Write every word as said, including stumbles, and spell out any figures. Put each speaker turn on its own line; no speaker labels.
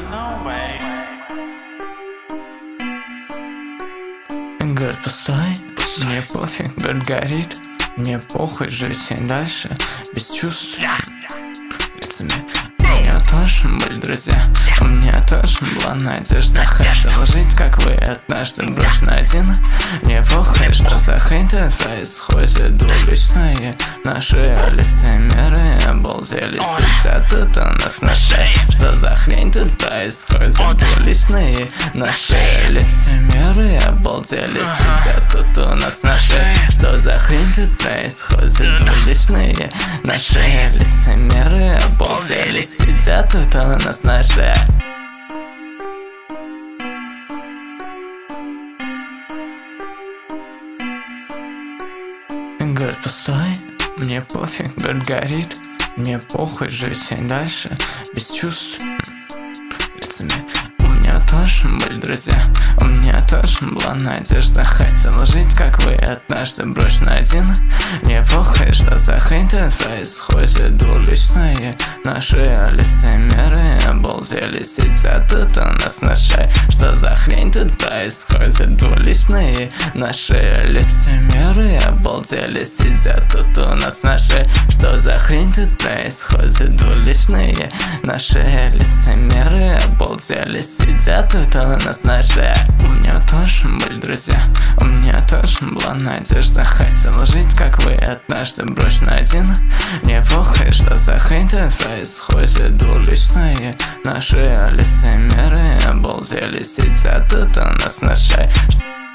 no way.
Город пустой, мне пофиг, город горит. Мне похуй жить и дальше без чувств. Лицемер. У меня тоже были друзья, у меня тоже была надежда. Хотел жить, как вы, однажды брошен один. Мне похуй, что за хрень тут происходит. Двуличные наши лицемеры обалдели, сидят тут у нас на шее. Что за хрень тут происходит? Двуличные наши лицемеры обалдели, сидят тут у нас на шее. Что за хрень тут происходит? Двуличные наши лицемеры обалдели, сидят тут у нас на шее. Город пустой, мне пофиг, город горит. Мне похуй жить и дальше без чувств. Лицемер. У меня тоже были друзья, у меня тоже была надежда. Хотел жить, как вы, однажды брошен один. Мне похуй, что за хрень тут происходит. Двуличные наши лицемеры обалдели, сидят тут у нас на шее. Что за хрень тут происходит? Двуличные наши лицемеры обалдели, сидят тут у нас на шее. Что за хрень тут происходит? Двуличные наши лицемеры обалдели, сидят тут у нас на шее. У меня тоже были друзья, у меня тоже была надежда. Хотел жить, как вы, однажды брошен один. Мне похуй, что за хрень тут происходит. Двуличные наши лицемеры обалдели, сидят тут у нас на шее.